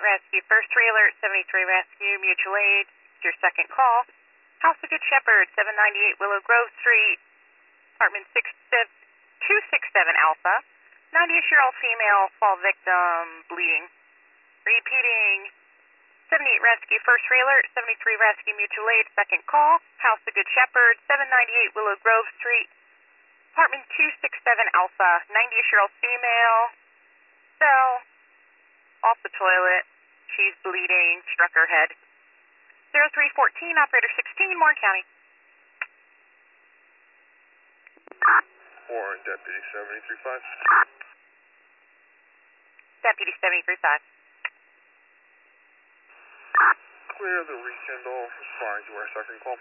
Rescue, first trailer, 73 Rescue, mutual aid, it's your second call. House of Good Shepherd, 798 Willow Grove Street, apartment 267 Alpha, 90-year-old female, fall victim, bleeding. Repeating, 78 Rescue, first trailer, 73 Rescue, mutual aid, second call. House of Good Shepherd, 798 Willow Grove Street, apartment 267 Alpha, 90-year-old female, fell off the toilet. She's bleeding, struck her head. 0314, operator 16, Warren County. Warren, Deputy 735. Deputy 735. Clear the rekindle, responding to our second call.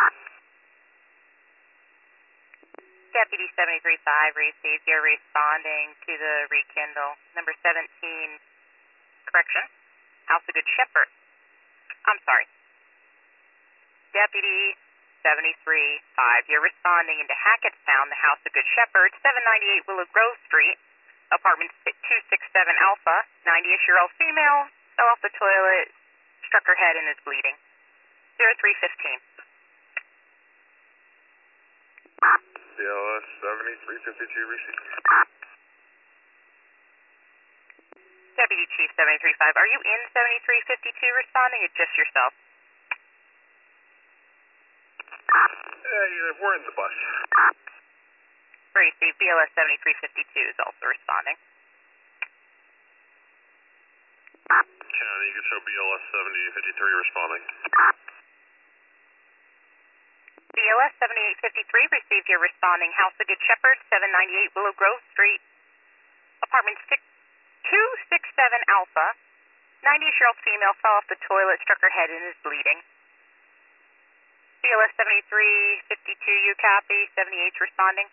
Deputy 735 received. You're responding to the rekindle. Number 17, correction, House of Good Shepherd. I'm sorry. Deputy 735, you're responding into Hackettstown, the House of Good Shepherd, 798 Willow Grove Street, apartment 267 Alpha, 90-year-old female, fell off the toilet, struck her head and is bleeding. 0315. BLS 7352 received. Deputy Chief 735, are you in 7352 responding or just yourself? We're in the bus. Received. BLS 7352 is also responding. County, you can show BLS 7053 responding. BLS 7853 received. You're responding. House of Good Shepherd, 798 Willow Grove Street, apartment 267 Alpha, 90-year-old female fell off the toilet, struck her head and is bleeding. BLS 7352, you copy. 78's responding.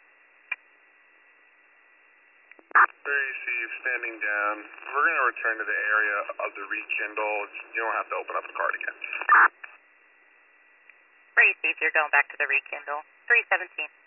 Receive, standing down. We're going to return to the area of the rekindle. You don't have to open up the card again. Received, you're going back to the rekindle. 317.